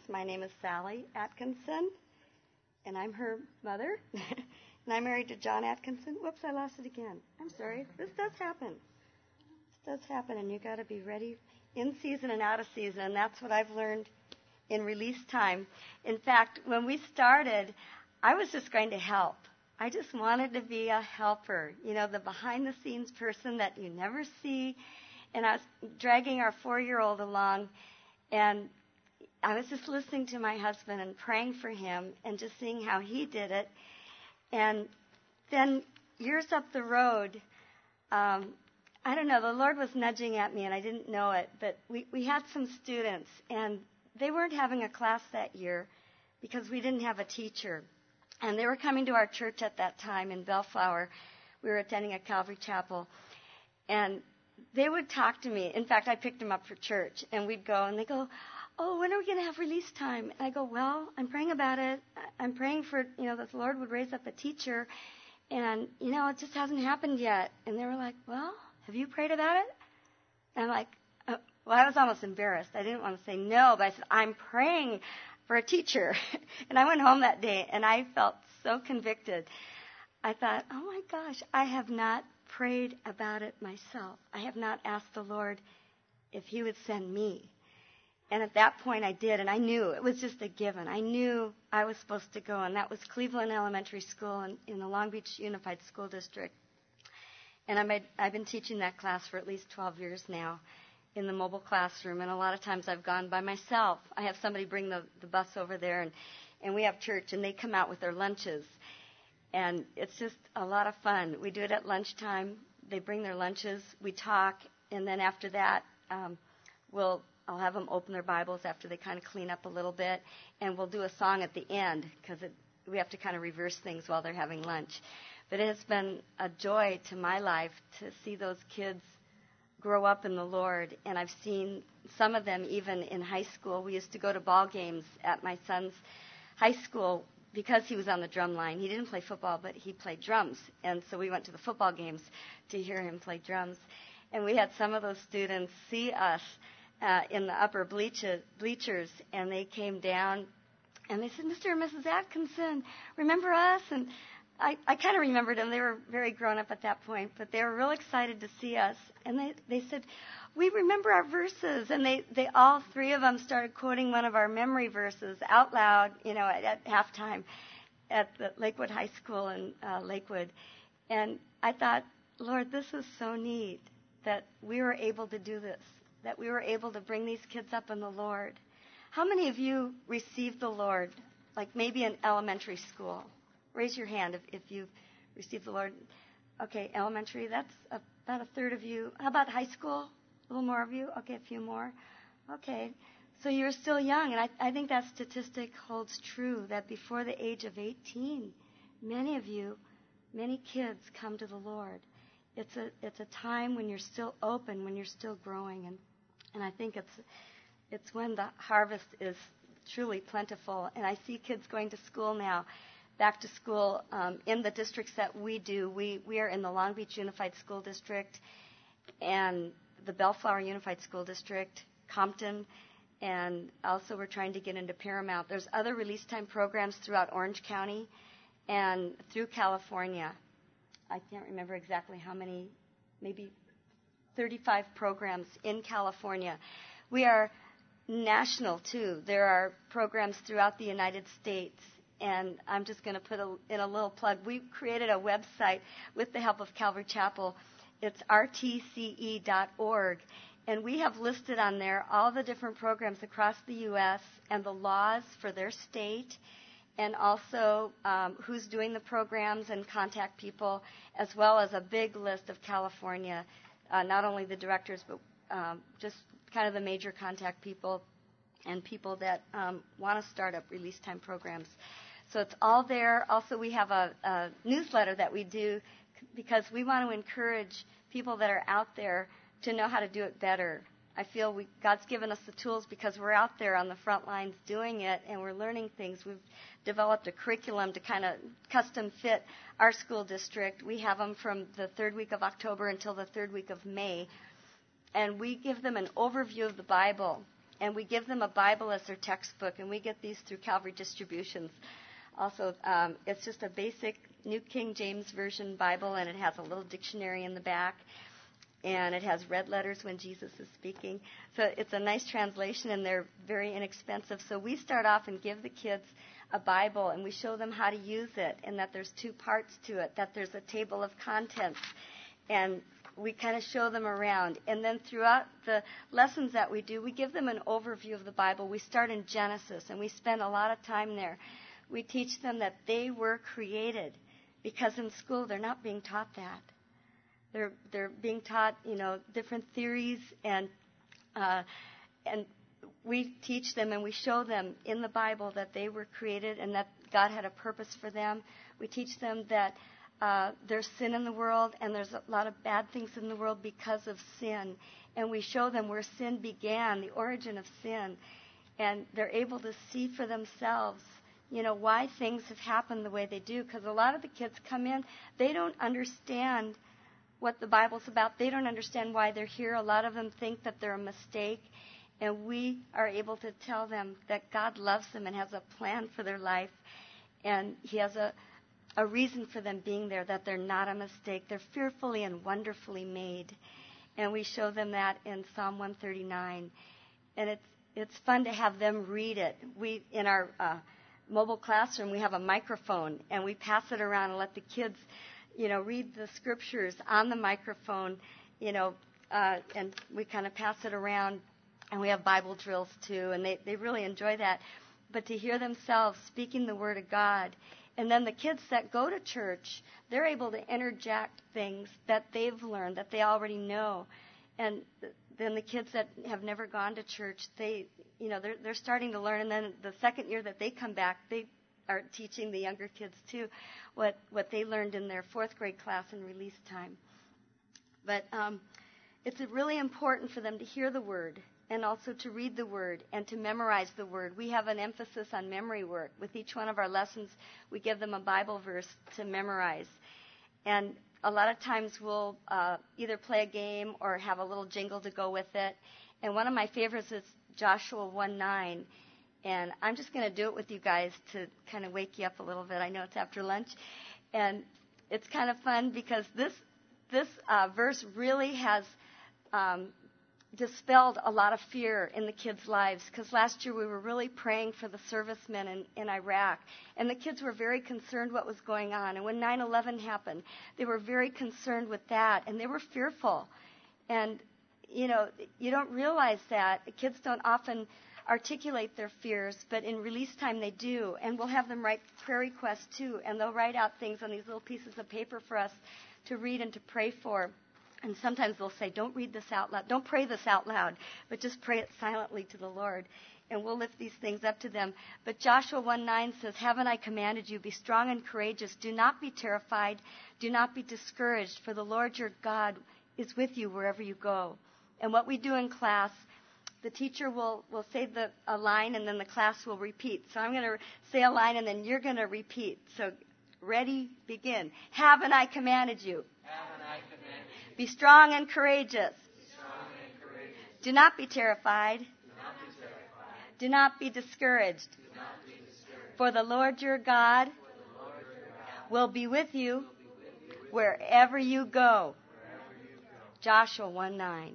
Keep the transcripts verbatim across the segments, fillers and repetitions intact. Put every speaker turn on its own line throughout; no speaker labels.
My name is Sally Atkinson, and I'm her mother. And I'm married to John Atkinson. Whoops, I lost it again. I'm sorry. This does happen. This does happen, and you got to be ready in season and out of season, and that's what I've learned in release time. In fact, when we started, I was just going to help. I just wanted to be a helper, you know, the behind-the-scenes person that you never see. And I was dragging our four-year-old along, and I was just listening to my husband and praying for him and just seeing how he did it. And then years up the road, um, I don't know, the Lord was nudging at me, and I didn't know it, but we, we had some students, and they weren't having a class that year because we didn't have a teacher. And they were coming to our church at that time in Bellflower. We were attending a Calvary Chapel. And they would talk to me. In fact, I picked them up for church. And we'd go, and they go, oh, when are we going to have release time? And I go, well, I'm praying about it. I'm praying for, you know, that the Lord would raise up a teacher. And, you know, it just hasn't happened yet. And they were like, well, have you prayed about it? And I'm like, uh, well, I was almost embarrassed. I didn't want to say no, but I said, I'm praying for a teacher. And I went home that day, and I felt so convicted. I thought, oh, my gosh, I have not prayed about it myself. I have not asked the Lord if he would send me. And at that point I did, and I knew it was just a given. I knew I was supposed to go, and that was Cleveland Elementary School in, in the Long Beach Unified School District. And I made, I've been teaching that class for at least twelve years now in the mobile classroom, and a lot of times I've gone by myself. I have somebody bring the, the bus over there, and, and we have church, and they come out with their lunches. And it's just a lot of fun. We do it at lunchtime. They bring their lunches. We talk. And then after that, um, we'll I'll have them open their Bibles after they kind of clean up a little bit. And we'll do a song at the end because we have to kind of reverse things while they're having lunch. But it has been a joy to my life to see those kids grow up in the Lord. And I've seen some of them even in high school. We used to go to ball games at my son's high school because he was on the drum line. He didn't play football, but he played drums. And so we went to the football games to hear him play drums. And we had some of those students see us uh, in the upper bleaches, bleachers, and they came down, and they said, Mister and Missus Atkinson, remember us? And I, I kind of remembered them. They were very grown up at that point, but they were real excited to see us. And they, they said, we remember our verses. And they, they all three of them started quoting one of our memory verses out loud, you know, at, at halftime at the Lakewood High School in uh, Lakewood. And I thought, Lord, this is so neat that we were able to do this, that we were able to bring these kids up in the Lord. How many of you received the Lord, like maybe in elementary school? Raise your hand if, if you've received the Lord. Okay, elementary, that's about a third of you. How about high school? A little more of you? Okay, a few more. Okay, so you're still young, and I, I think that statistic holds true, that before the age of eighteen, many of you, many kids come to the Lord. It's a it's a time when you're still open, when you're still growing, and and I think it's it's when the harvest is truly plentiful. And I see kids going to school now, back to school um, in the districts that we do. We we are in the Long Beach Unified School District and the Bellflower Unified School District, Compton, and also we're trying to get into Paramount. There's other release time programs throughout Orange County and through California. I can't remember exactly how many, maybe thirty-five programs in California. We are national, too. There are programs throughout the United States. And I'm just going to put a, in a little plug. We created a website with the help of Calvary Chapel. It's R T C E dot org. And we have listed on there all the different programs across the U S and the laws for their state, and also um, who's doing the programs and contact people, as well as a big list of California, uh, not only the directors, but um, just kind of the major contact people and people that um, want to start up release time programs. So it's all there. Also, we have a, a newsletter that we do because we want to encourage people that are out there to know how to do it better. I feel we, God's given us the tools because we're out there on the front lines doing it, and we're learning things. We've developed a curriculum to kind of custom fit our school district. We have them from the third week of October until the third week of May, and we give them an overview of the Bible. and we give them a Bible as their textbook, and we get these through Calvary Distributions. Also, um, it's just a basic New King James Version Bible, and it has a little dictionary in the back, and it has red letters when Jesus is speaking. So it's a nice translation, and they're very inexpensive. So we start off and give the kids a Bible, and we show them how to use it, and that there's two parts to it, that there's a table of contents, and we kind of show them around. And then throughout the lessons that we do, we give them an overview of the Bible. We start in Genesis, and we spend a lot of time there. We teach them that they were created, because in school they're not being taught that. They're they're being taught, you know, different theories, and uh, and we teach them and we show them in the Bible that they were created and that God had a purpose for them. We teach them that uh, there's sin in the world, and there's a lot of bad things in the world because of sin. And we show them where sin began, the origin of sin, and they're able to see for themselves, you know, why things have happened the way they do. Because a lot of the kids come in, they don't understand what the Bible's about. They don't understand why they're here. A lot of them think that they're a mistake. And we are able to tell them that God loves them and has a plan for their life. And He has a, a reason for them being there, that they're not a mistake. They're fearfully and wonderfully made. And we show them that in Psalm one thirty-nine. And it's it's fun to have them read it. We, in our uh, mobile classroom, we have a microphone, and we pass it around and let the kids, you know, read the scriptures on the microphone, you know, uh, and we kind of pass it around, and we have Bible drills too, and they, they really enjoy that. But to hear themselves speaking the Word of God, and then the kids that go to church, they're able to interject things that they've learned, that they already know. And th- then the kids that have never gone to church, they, you know, they're, they're starting to learn. And then the second year that they come back, they are teaching the younger kids too what, what they learned in their fourth grade class in release time. But um, it's really important for them to hear the Word, and also to read the Word and to memorize the Word. We have an emphasis on memory work. With each one of our lessons, we give them a Bible verse to memorize. And a lot of times we'll uh, either play a game or have a little jingle to go with it. And one of my favorites is Joshua one nine. And I'm just going to do it with you guys to kind of wake you up a little bit. I know it's after lunch. And it's kind of fun because this, this uh, verse really has um, dispelled a lot of fear in the kids' lives, because last year we were really praying for the servicemen in, in Iraq, and the kids were very concerned what was going on. And when nine eleven happened, they were very concerned with that, and they were fearful. And, you know, you don't realize that. Kids don't often articulate their fears, but in release time they do. And we'll have them write prayer requests too, and they'll write out things on these little pieces of paper for us to read and to pray for. And sometimes they'll say, don't read this out loud. Don't pray this out loud, but just pray it silently to the Lord. And we'll lift these things up to them. But Joshua one nine says, haven't I commanded you, be strong and courageous. Do not be terrified. Do not be discouraged, for the Lord your God is with you wherever you go. And what we do in class, the teacher will, will say the, a line, and then the class will repeat. So I'm going to say a line, and then you're going to repeat. So ready, begin. Haven't I commanded you?
Haven't I commanded you?
Be strong and courageous.
Be strong and courageous.
Do not be terrified.
Do not be terrified.
Do not be discouraged.
Do not be discouraged.
For the Lord your God,
For the Lord your God
will be with you,
will be with you
wherever you go.
wherever you go.
Joshua one nine.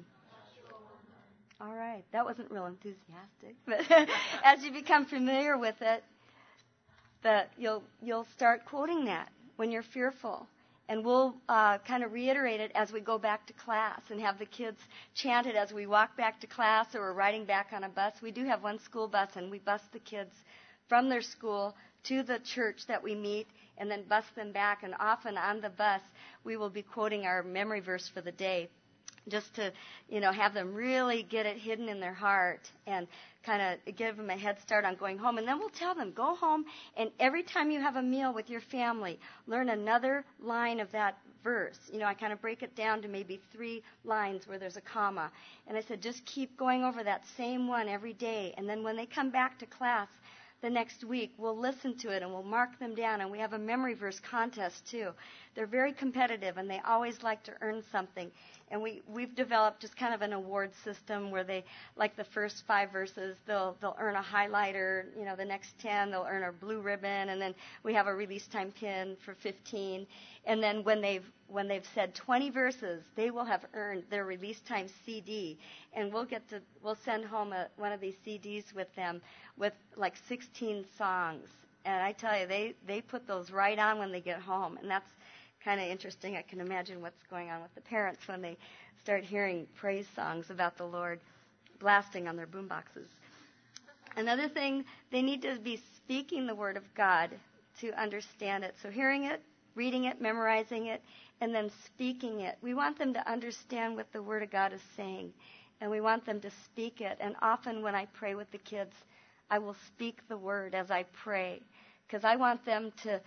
All right, that wasn't real enthusiastic, but as you become familiar with it, the, you'll you'll start quoting that when you're fearful. And we'll uh, kind of reiterate it as we go back to class and have the kids chant it as we walk back to class or we're riding back on a bus. We do have one school bus, and we bus the kids from their school to the church that we meet and then bus them back. And often on the bus, we will be quoting our memory verse for the day, just to, you know, have them really get it hidden in their heart and kind of give them a head start on going home. And then we'll tell them, go home, and every time you have a meal with your family, learn another line of that verse. You know, I kind of break it down to maybe three lines where there's a comma. And I said, just keep going over that same one every day. And then when they come back to class the next week, we'll listen to it and we'll mark them down. And we have a memory verse contest too. They're very competitive, and they always like to earn something. And we, we've developed just kind of an award system where they, like the first five verses, they'll they'll earn a highlighter. You know, the next ten, they'll earn a blue ribbon, and then we have a release time pin for fifteen. And then when they've when they've said twenty verses, they will have earned their release time C D, and we'll get to we'll send home a, one of these C Ds with them with like sixteen songs. And I tell you, they they put those right on when they get home, and that's kind of interesting. I can imagine what's going on with the parents when they start hearing praise songs about the Lord blasting on their boom boxes. Another thing, they need to be speaking the Word of God to understand it. So hearing it, reading it, memorizing it, and then speaking it. We want them to understand what the Word of God is saying, and we want them to speak it. And often when I pray with the kids, I will speak the Word as I pray, because I want them to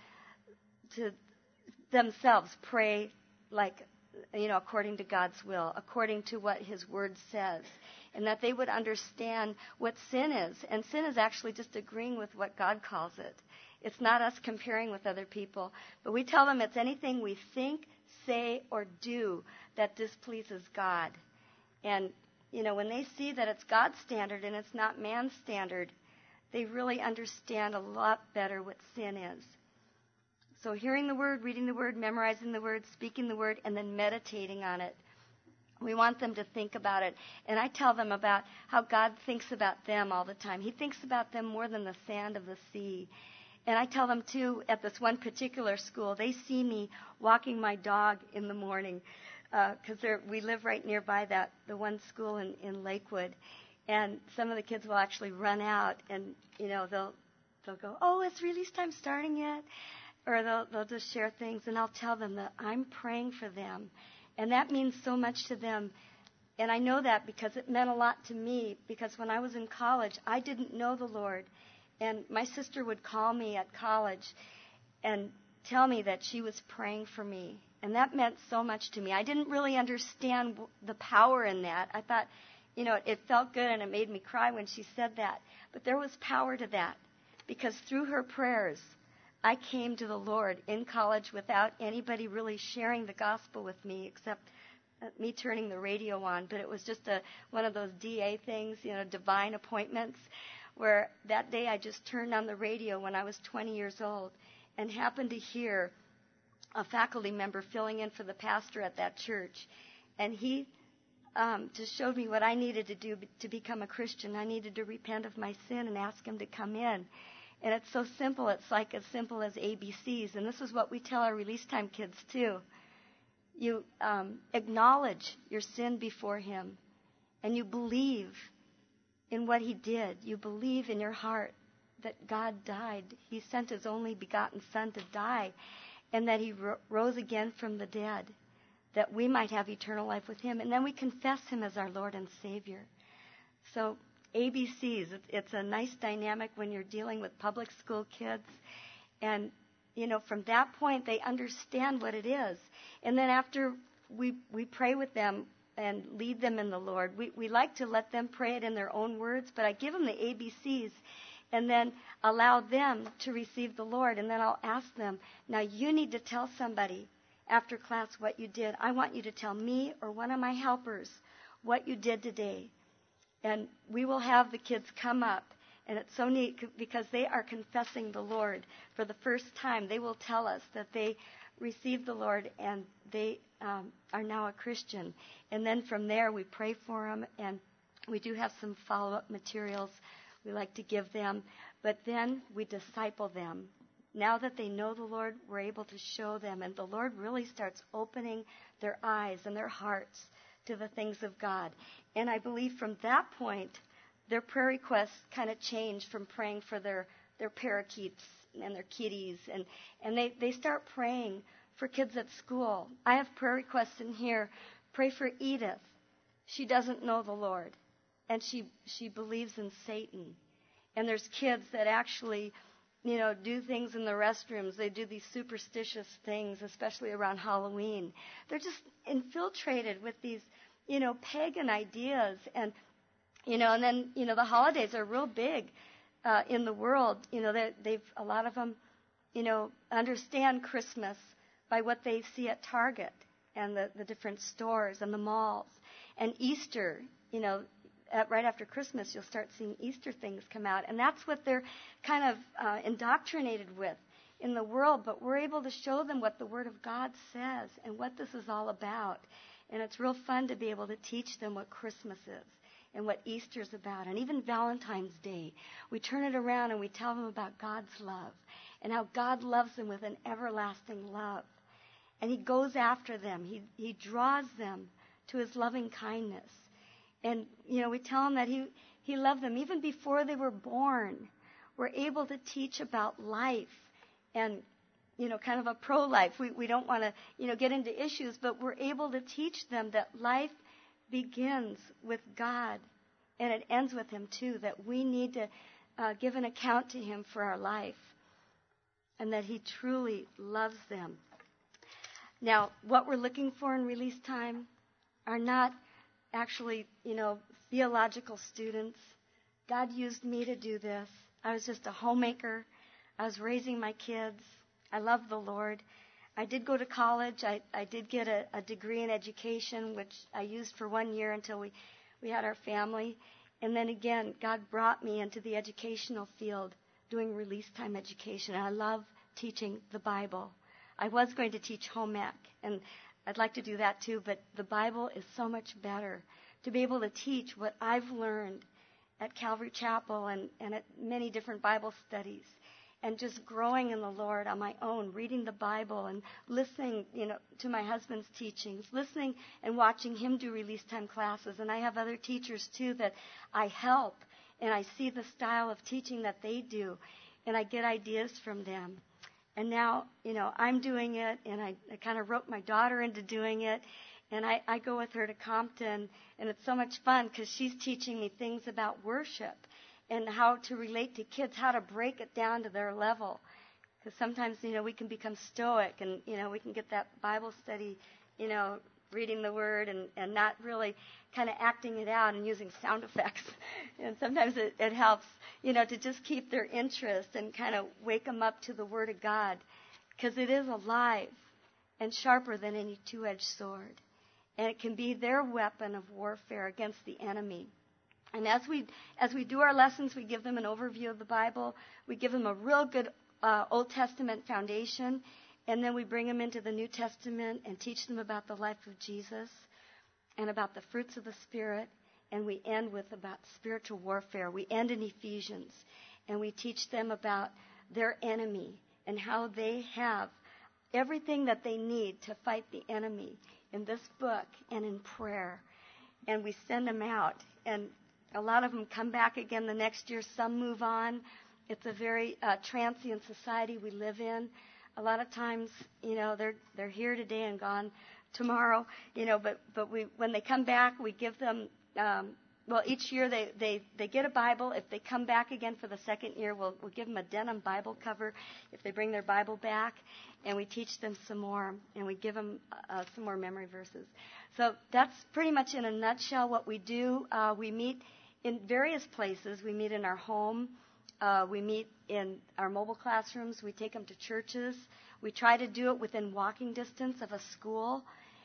to themselves pray like, you know, according to God's will, according to what His Word says, and that they would understand what sin is. And sin is actually just agreeing with what God calls it. It's not us comparing with other people, but we tell them it's anything we think, say, or do that displeases God. And, you know, when they see that it's God's standard and it's not man's standard, they really understand a lot better what sin is. So hearing the Word, reading the Word, memorizing the Word, speaking the Word, and then meditating on it. We want them to think about it. And I tell them about how God thinks about them all the time. He thinks about them more than the sand of the sea. And I tell them, too, at this one particular school, they see me walking my dog in the morning because uh, we live right nearby that the one school in, in Lakewood. And some of the kids will actually run out and, you know, they'll they'll go, oh, is release time starting yet? Or they'll, they'll just share things, and I'll tell them that I'm praying for them. And that means so much to them. And I know that because it meant a lot to me, because when I was in college, I didn't know the Lord. And my sister would call me at college and tell me that she was praying for me. And that meant so much to me. I didn't really understand the power in that. I thought, you know, it felt good and it made me cry when she said that. But there was power to that, because through her prayers, I came to the Lord in college without anybody really sharing the gospel with me except me turning the radio on. But it was just a one of those D A things, you know, divine appointments, where that day I just turned on the radio when I was twenty years old and happened to hear a faculty member filling in for the pastor at that church. And he um, just showed me what I needed to do to become a Christian. I needed to repent of my sin and ask Him to come in. And it's so simple. It's like as simple as A B Cs. And this is what we tell our release time kids, too. You um, acknowledge your sin before Him, and you believe in what He did. You believe in your heart that God died. He sent His only begotten Son to die, and that He ro- rose again from the dead, that we might have eternal life with Him. And then we confess Him as our Lord and Savior. So A B Cs, it's a nice dynamic when you're dealing with public school kids. And, you know, from that point, they understand what it is. And then after we we pray with them and lead them in the Lord, we, we like to let them pray it in their own words, but I give them the A B Cs and then allow them to receive the Lord. And then I'll ask them, now you need to tell somebody after class what you did. I want you to tell me or one of my helpers what you did today. And we will have the kids come up, and it's so neat because they are confessing the Lord for the first time. They will tell us that they received the Lord and they um, are now a Christian. And then from there, we pray for them, and we do have some follow-up materials we like to give them. But then we disciple them. Now that they know the Lord, we're able to show them, and the Lord really starts opening their eyes and their hearts to the things of God. And I believe from that point, their prayer requests kind of change from praying for their, their parakeets and their kitties. And, and they, they start praying for kids at school. I have prayer requests in here. Pray for Edith. She doesn't know the Lord, and she, she believes in Satan. And there's kids that actually, you know, do things in the restrooms. They do these superstitious things, especially around Halloween. They're just infiltrated with these, you know, pagan ideas. And, you know, and then, you know, the holidays are real big uh, in the world. You know, they've, a lot of them, you know, understand Christmas by what they see at Target. and the, the different stores and the malls. And Easter, you know, at, right after Christmas, you'll start seeing Easter things come out. And that's what they're kind of uh, indoctrinated with in the world. But we're able to show them what the Word of God says and what this is all about. And it's real fun to be able to teach them what Christmas is and what Easter's about. And even Valentine's Day, we turn it around and we tell them about God's love and how God loves them with an everlasting love. And He goes after them. He, he draws them to His loving kindness. And, you know, we tell them that He, he loved them even before they were born. We're able to teach about life and, you know, kind of a pro-life. We, we don't want to, you know, get into issues, but we're able to teach them that life begins with God and it ends with Him too, that we need to uh, give an account to Him for our life and that He truly loves them. Now, what we're looking for in release time are not actually, you know, theological students. God used me to do this. I was just a homemaker. I was raising my kids. I love the Lord. I did go to college. I, I did get a, a degree in education, which I used for one year until we, we had our family. And then again, God brought me into the educational field doing release time education. And I love teaching the Bible. I was going to teach home ec, and I'd like to do that too, but the Bible is so much better to be able to teach what I've learned at Calvary Chapel and, and at many different Bible studies. And just growing in the Lord on my own, reading the Bible and listening, you know, to my husband's teachings, listening and watching him do release time classes. And I have other teachers too that I help, and I see the style of teaching that they do, and I get ideas from them. And now, you know, I'm doing it, and I, I kind of roped my daughter into doing it. And I, I go with her to Compton, and it's so much fun because she's teaching me things about worship and how to relate to kids, how to break it down to their level. Because sometimes, you know, we can become stoic, and, you know, we can get that Bible study, you know, reading the Word and, and not really kind of acting it out and using sound effects. And sometimes it, it helps, you know, to just keep their interest and kind of wake them up to the Word of God, because it is alive and sharper than any two-edged sword. And it can be their weapon of warfare against the enemy. And as we as we do our lessons, we give them an overview of the Bible. We give them a real good uh, Old Testament foundation. And then we bring them into the New Testament and teach them about the life of Jesus and about the fruits of the Spirit. And we end with about spiritual warfare. We end in Ephesians. And we teach them about their enemy and how they have everything that they need to fight the enemy in this book and in prayer. And we send them out. And a lot of them come back again the next year. Some move on. It's a very uh, transient society we live in. A lot of times, you know, they're they're here today and gone tomorrow. You know, but but we when they come back, we give them. Um, well, each year they, they, they get a Bible. If they come back again for the second year, we'll we'll give them a denim Bible cover if they bring their Bible back, and we teach them some more, and we give them uh, some more memory verses. So that's pretty much in a nutshell what we do. Uh, we meet in various places. We meet in our home. Uh, we meet in our mobile classrooms. We take them to churches. We try to do it within walking distance of a school.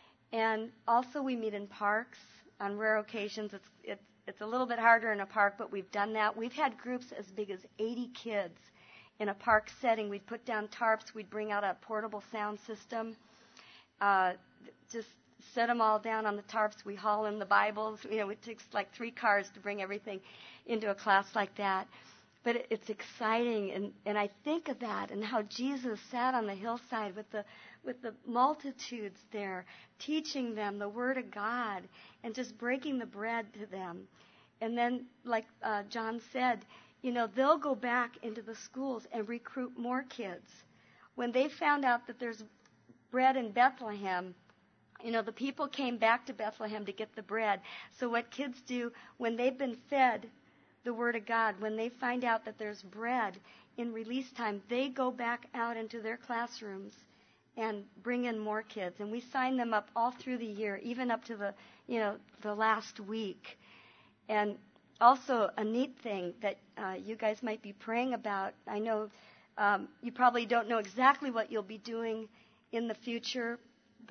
And also we meet in parks. On rare occasions, it's, it's, it's a little bit harder in a park, but we've done that. We've had groups as big as eighty kids in a park setting. We'd put down tarps. We'd bring out a portable sound system. Uh, just set them all down on the tarps. We haul in the Bibles. You know, it takes like three cars to bring everything into a class like that. But it, it's exciting, and, and I think of that and how Jesus sat on the hillside with the with the multitudes there, teaching them the Word of God and just breaking the bread to them. And then, like uh, John said, you know, they'll go back into the schools and recruit more kids. When they found out that there's bread in Bethlehem, you know, the people came back to Bethlehem to get the bread. So what kids do when they've been fed the Word of God, when they find out that there's bread in release time, they go back out into their classrooms and bring in more kids. And we sign them up all through the year, even up to the, you know, the last week. And also a neat thing that uh, you guys might be praying about. I know um, you probably don't know exactly what you'll be doing in the future, but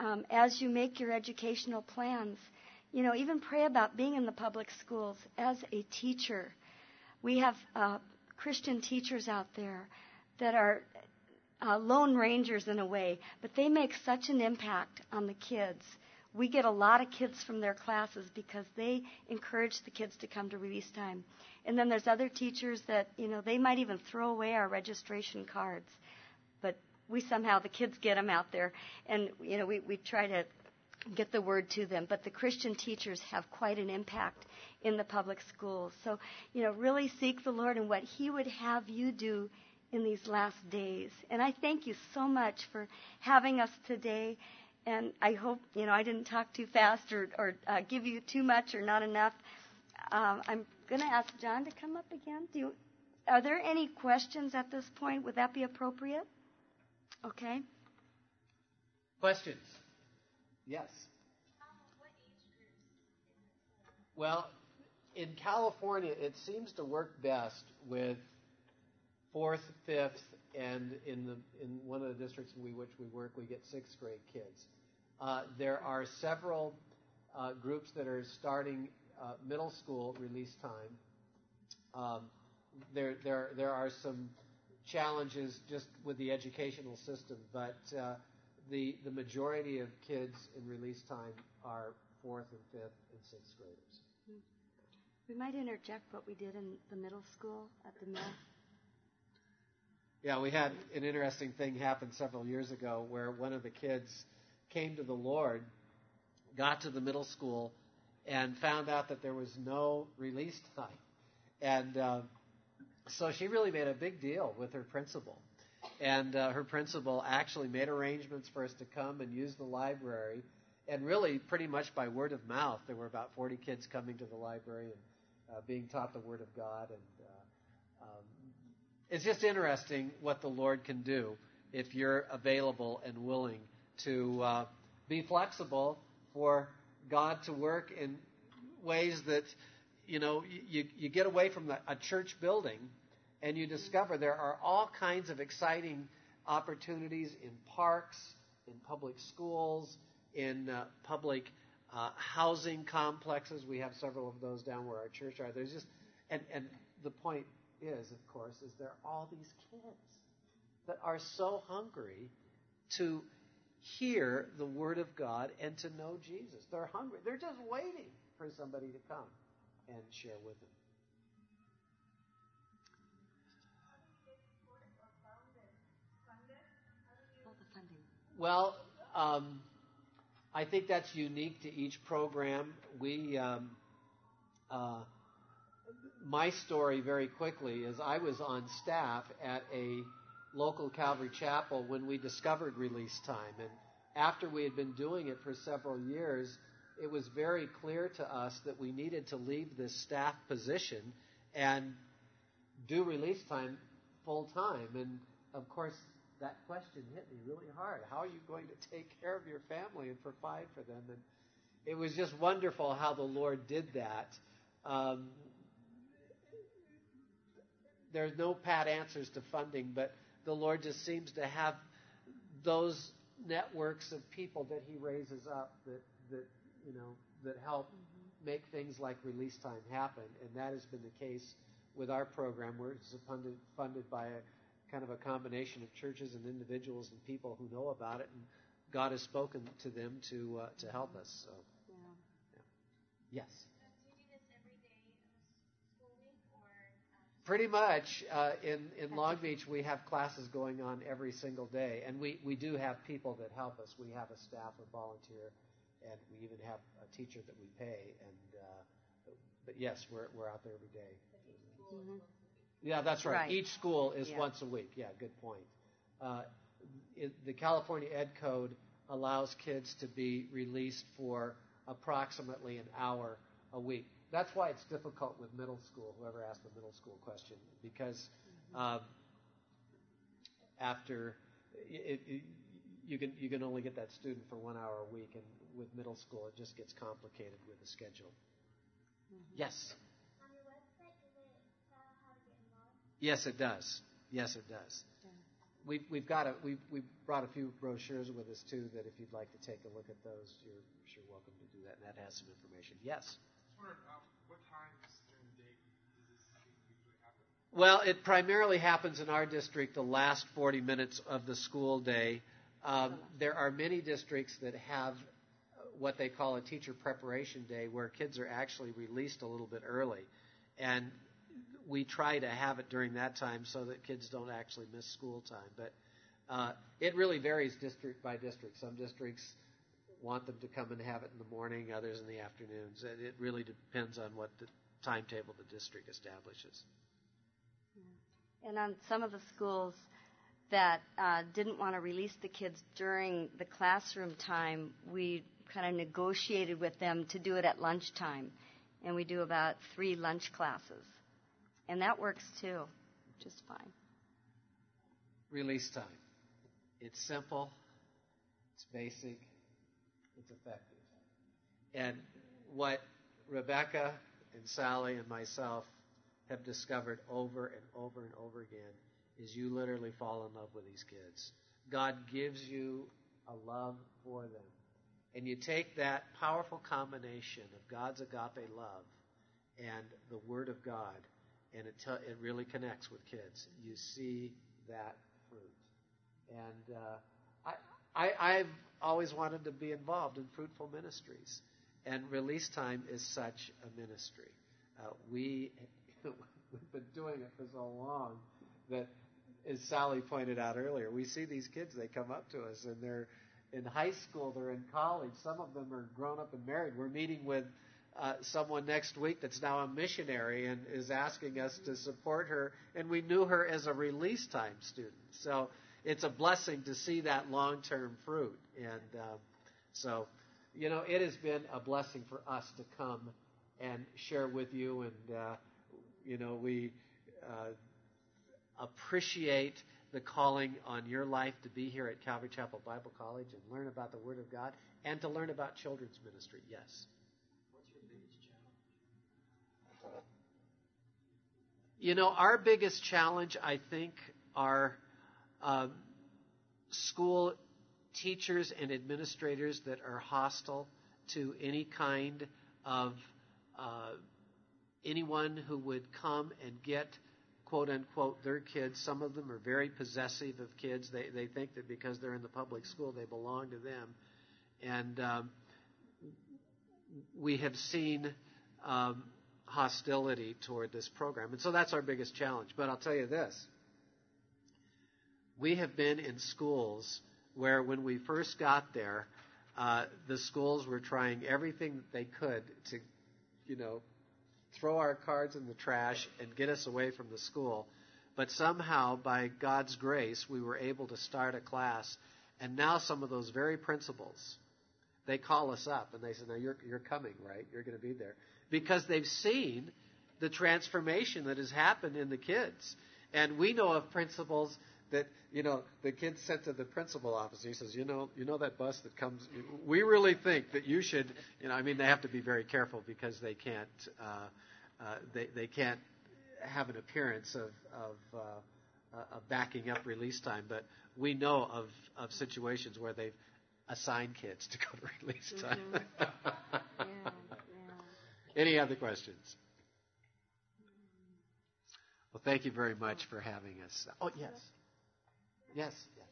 um, as you make your educational plans, you know, even pray about being in the public schools as a teacher. We have uh, Christian teachers out there that are uh, lone rangers in a way, but they make such an impact on the kids. We get a lot of kids from their classes because they encourage the kids to come to release time. And then there's other teachers that, you know, they might even throw away our registration cards. But we somehow, the kids get them out there. And, you know, we, we try to get the word to them. But the Christian teachers have quite an impact in the public schools. So, you know, really seek the Lord and what He would have you do in these last days. And I thank you so much for having us today. And I hope, you know, I didn't talk too fast or, or uh, give you too much or not enough. Um, I'm going to ask John to come up again. Do you, are there any questions at this point? Would that be appropriate? Okay.
Questions? Yes. Well, in California, it seems to work best with fourth, fifth, and in the in one of the districts in which we work, we get sixth grade kids. Uh, there are several uh, groups that are starting uh, middle school release time. Um, there, there, there are some challenges just with the educational system, but uh, the the majority of kids in release time are fourth and fifth and sixth graders.
We might interject what we did in the middle school at the mill.
Yeah, we had an interesting thing happen several years ago where one of the kids came to the Lord, got to the middle school, and found out that there was no release time. And uh, so she really made a big deal with her principal. And uh, her principal actually made arrangements for us to come and use the library. And really, pretty much by word of mouth, there were about forty kids coming to the library and uh, being taught the Word of God. And uh, um, it's just interesting what the Lord can do if you're available and willing to uh, be flexible for God to work in ways that, you know, you, you get away from the, a church building and you discover there are all kinds of exciting opportunities in parks, in public schools, in uh, public uh, housing complexes. We have several of those down where our church are. There's just, and, and the point is, of course, is there are all these kids that are so hungry to hear the Word of God and to know Jesus. They're hungry. They're just waiting for somebody to come and share with them. Well, um, I think that's unique to each program. We, um, uh, my story very quickly is I was on staff at a local Calvary chapel when we discovered release time. And after we had been doing it for several years, it was very clear to us that we needed to leave this staff position and do release time full time. And of course, that question hit me really hard. How are you going to take care of your family and provide for them? And it was just wonderful how the Lord did that. Um, there's no pat answers to funding, but the Lord just seems to have those networks of people that He raises up that, that you know, that help mm-hmm. make things like release time happen. And that has been the case with our program, where it's funded, funded by a kind of a combination of churches and individuals and people who know about it, and God has spoken to them to uh, to help us. So,
yeah.
Yeah. Yes.
Do you do this every day in the school week, or? Um,
Pretty much. Uh, in in Long Beach, we have classes going on every single day, and we, we do have people that help us. We have a staff of volunteer, and we even have a teacher that we pay. And uh, but yes, we're we're out there every day.
Mm-hmm.
Yeah, that's right.
Right.
Each school is
Yeah.
once a week. Yeah, good point. Uh, it, the California Ed Code allows kids to be released for approximately an hour a week. That's why it's difficult with middle school, whoever asked the middle school question, because um, after it, it, you can you can only get that student for one hour a week, and with middle school it just gets complicated with the schedule. Mm-hmm. Yes?
On your website, does it tell how to get involved?
Yes, it does. Yes, it does. we've we've got a we we brought a few brochures with us too. That if you'd like to take a look at those, you're sure welcome to do that. And that has some information. Yes.
Sure. Um, what times during the day does this usually happen?
Well, it primarily happens in our district the last forty minutes of the school day. Um, there are many districts that have what they call a teacher preparation day, where kids are actually released a little bit early. And we try to have it during that time so that kids don't actually miss school time. But uh, it really varies district by district. Some districts want them to come and have it in the morning, others in the afternoons. It, it really depends on what the timetable the district establishes.
And on some of the schools that uh, didn't want to release the kids during the classroom time, we kind of negotiated with them to do it at lunchtime. And we do about three lunch classes. And that works too, just fine.
Release time. It's simple, it's basic, it's effective. And what Rebecca and Sally and myself have discovered over and over and over again is you literally fall in love with these kids. God gives you a love for them. And you take that powerful combination of God's agape love and the Word of God, and it te- it really connects with kids. You see that fruit. And uh, I, I, I've always wanted to be involved in fruitful ministries. And Release Time is such a ministry. Uh, we, we've been doing it for so long that, as Sally pointed out earlier, we see these kids, they come up to us, and they're in high school, they're in college. Some of them are grown up and married. We're meeting with uh, someone next week that's now a missionary and is asking us to support her. And we knew her as a Release Time student. So it's a blessing to see that long-term fruit. And uh, so, you know, it has been a blessing for us to come and share with you. And, uh, you know, we uh, appreciate the calling on your life to be here at Calvary Chapel Bible College and learn about the Word of God and to learn about children's ministry. Yes.
What's your biggest challenge?
You know, our biggest challenge, I think, are uh, school teachers and administrators that are hostile to any kind of uh, anyone who would come and get quote unquote their kids. Some of them are very possessive of kids. They they think that because they're in the public school they belong to them, and um, we have seen um, hostility toward this program, and so that's our biggest challenge. But I'll tell you this: we have been in schools where when we first got there, uh, the schools were trying everything that they could to, you know, throw our cards in the trash and get us away from the school. But somehow, by God's grace, we were able to start a class. And now some of those very principals, they call us up and they say, now you're, you're coming, right? You're going to be there. Because they've seen the transformation that has happened in the kids. And we know of principals that, you know, the kid sent to the principal office. He says, you know, you know that bus that comes, we really think that you should, you know, I mean, they have to be very careful because they can't, uh, uh, they, they can't have an appearance of, of, uh, uh, of backing up Release Time. But we know of, of situations where they've assigned kids to go to Release Time.
Mm-hmm. yeah, yeah.
Any other questions? Well, thank you very much for having us. Oh, yes. Yes. yes.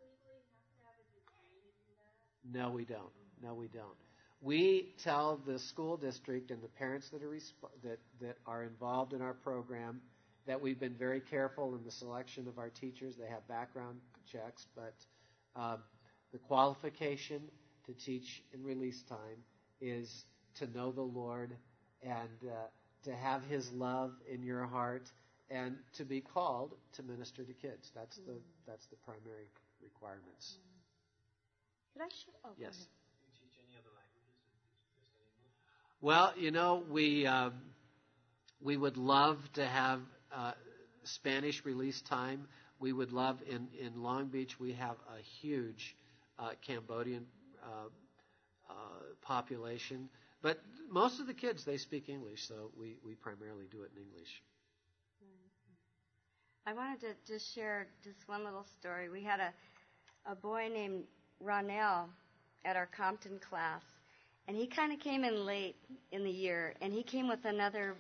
No, we don't. No, we don't. We tell the school district and the parents that are resp- that that are involved in our program that we've been very careful in the selection of our teachers. They have background checks, but um, the qualification to teach in Release Time is to know the Lord and uh, to have His love in your heart, and to be called to minister to kids. That's the that's the primary requirements.
Could I share? Oh,
Yes.
Do you teach any other languages? Just English?
Well, you know, we um, we would love to have uh, Spanish Release Time. We would love in, in Long Beach. We have a huge uh, Cambodian uh, uh, population, but most of the kids they speak English, so we, we primarily do it in English.
I wanted to just share just one little story. We had a, a boy named Ronell at our Compton class, and he kind of came in late in the year, and he came with another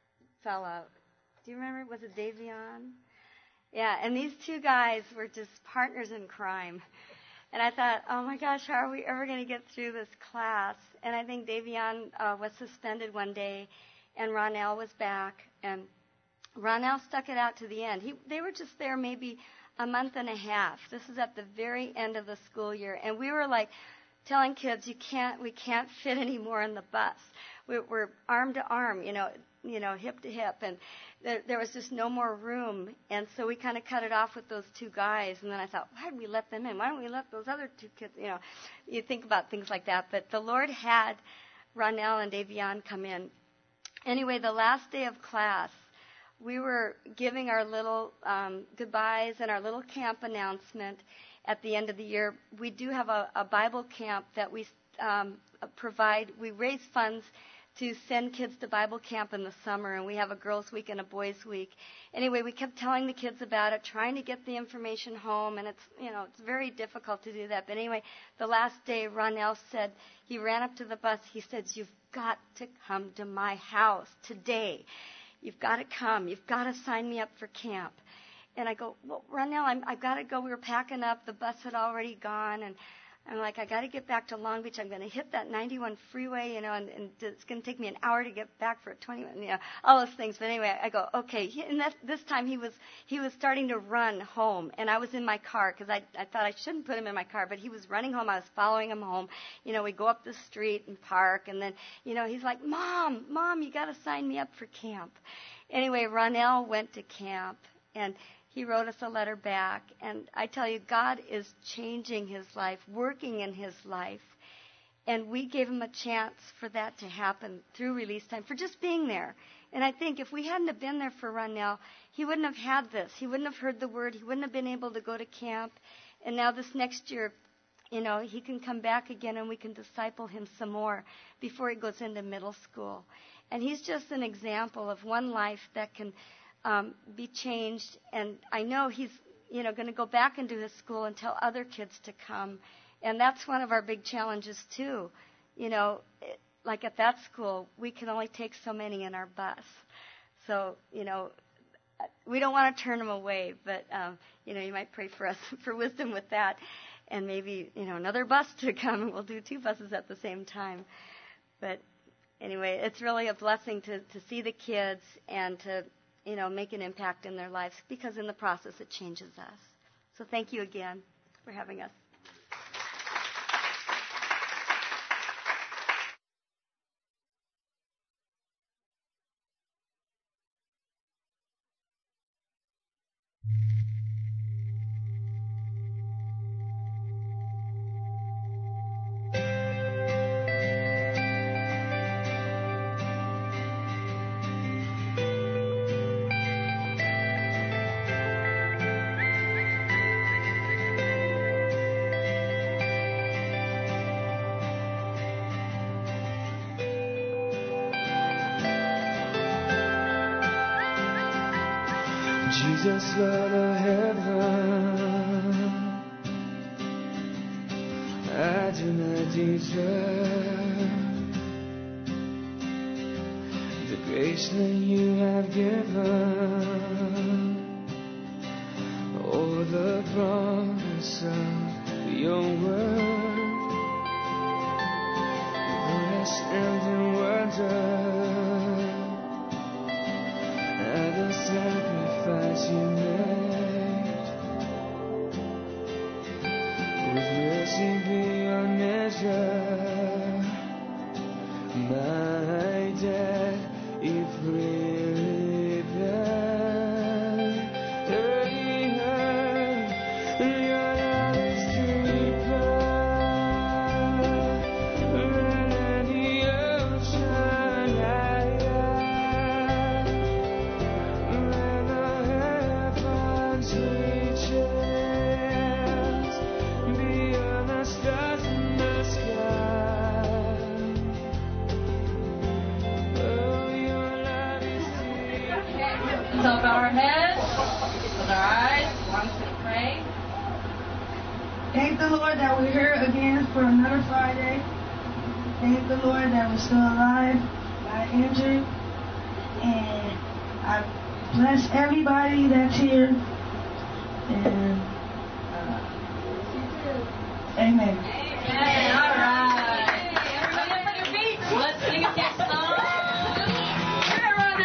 fella. Do you remember? Was it Davion? Yeah, and these two guys were just partners in crime. And I thought, oh my gosh, how are we ever going to get through this class? And I think Davion uh, was suspended one day, and Ronell was back, and Ronell stuck it out to the end. He, they were just there maybe a month and a half. This is at the very end of the school year, and we were like telling kids, you can't, we can't fit any more in the bus. We, we're arm to arm, you know, you know, hip to hip, and there, there was just no more room. And so we kind of cut it off with those two guys. And then I thought, why did we let them in? Why don't we let those other two kids, you know, you think about things like that. But the Lord had Ronell and Davion come in. Anyway, the last day of class, we were giving our little um, goodbyes and our little camp announcement at the end of the year. We do have a, a Bible camp that we um, provide. We raise funds to send kids to Bible camp in the summer, and we have a girls' week and a boys' week. Anyway, we kept telling the kids about it, trying to get the information home, and it's, you know, it's very difficult to do that. But anyway, the last day, Ronell said, he ran up to the bus, he said, you've got to come to my house today. You've got to come. You've got to sign me up for camp. And I go, well, Ronell, I'm, I've got to go. We were packing up. The bus had already gone, and I'm like, I got to get back to Long Beach. I'm going to hit that ninety-one freeway, you know, and, and it's going to take me an hour to get back for a twenty, you know, all those things. But anyway, I go, okay. He, and that, this time he was he was starting to run home, and I was in my car because I I thought I shouldn't put him in my car, but he was running home. I was following him home. You know, we go up the street and park, and then, you know, he's like, Mom, Mom, you got to sign me up for camp. Anyway, Ronell went to camp, and he wrote us a letter back, and I tell you, God is changing his life, working in his life, and we gave him a chance for that to happen through Release Time, for just being there. And I think if we hadn't have been there for Ronell, he wouldn't have had this. He wouldn't have heard the word. He wouldn't have been able to go to camp. And now this next year, you know, he can come back again, and we can disciple him some more before he goes into middle school. And he's just an example of one life that can Um, be changed, and I know he's, you know, going to go back into his school and tell other kids to come, and that's one of our big challenges too. You know, it, like at that school, we can only take so many in our bus, so you know, we don't want to turn them away, but um, you know, you might pray for us for wisdom with that, and maybe, you know, another bus to come, and we'll do two buses at the same time. But anyway, it's really a blessing to to see the kids and to, you know, make an impact in their lives, because in the process it changes us. So thank you again for having us.
Jesus, Lord of heaven, I do not deserve the grace that you have given, or the promise of your word. Lord, I stand in wonder at the sacrifice you made, with mercy beyond measure. My debt you freely paid. Your love is deeper than any ocean higher.
So bow our heads. close our eyes. I'm just going to pray.
Thank the Lord that we're here again for another Friday. Thank the Lord that we're still alive, not injured. And I bless everybody that's here. And uh, amen.
Amen. All right. Everybody up on your feet. Let's sing a next song. Give it a run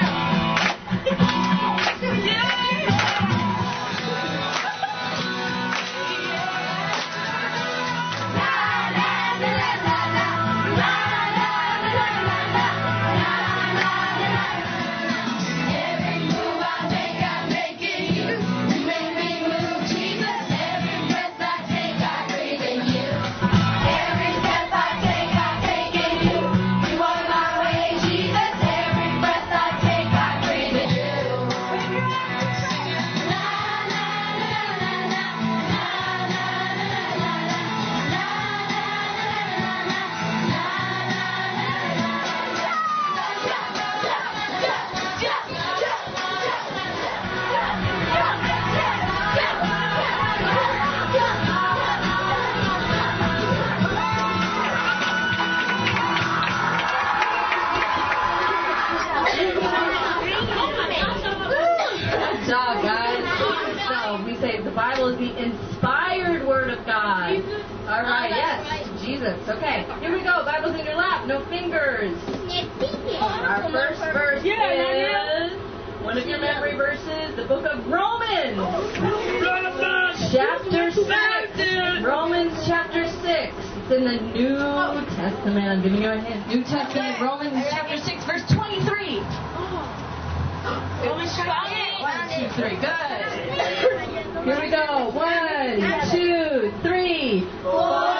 Okay, here we go. Bible's in your lap. No fingers. Our first verse is one of your memory verses, the book of Romans. Chapter six. Romans chapter six. It's in the New Testament. I'm giving you a hint. New Testament. Romans chapter six, verse twenty-three. Romans chapter six. One, two, three. Good. Here we go. One, two, three, four.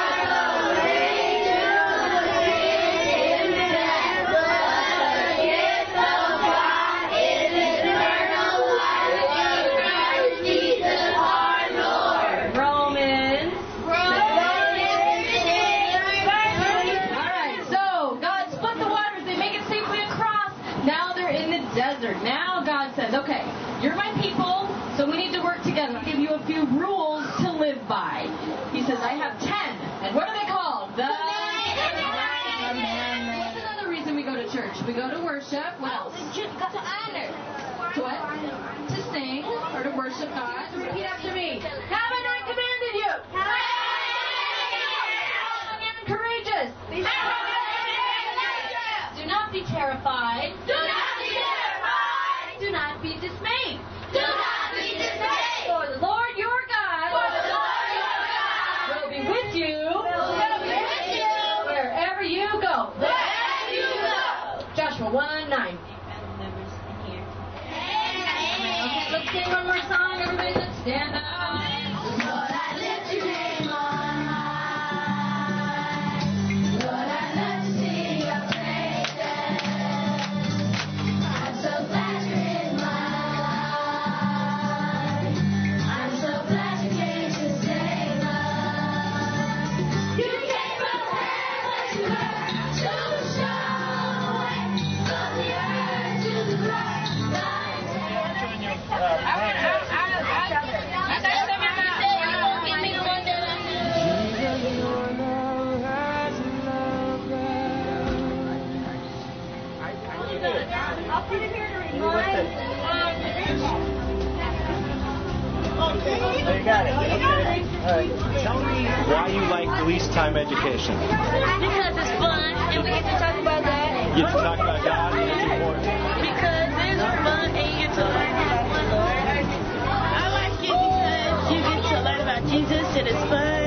Okay, you're my people, so we need to work together. I'll give you a few rules to live by. He says, I have ten. And what are they called? The Commandments. What's another reason we go to church? We go to worship. What else? To honor. To what? To sing or to worship God. Repeat after me. Haven't I commanded you? Be courageous. Do not be terrified. Do not be terrified. Do not be dismayed. Do not be dismayed. For the Lord your God. For the Lord your God. Will be with you. Will be with you. Wherever you go. Wherever you go. Joshua one nine. Okay, let's sing one more song. Everybody, let's stand up. Lord, I lift your name on high. Lord, I love to sing your praises. I'm so glad you're in my life. I'm so glad you came to save us. You came from heaven to earth to show a way from the earth to the cross. I'll put it here to remind.
There you got it. Okay. All right. Tell me why you like Release Time Education.
Because it's fun and we get to talk about that.
You get to talk about God and it's important.
Because it's fun and you get to learn about the Lord. I like it because you get to learn about Jesus and it's fun.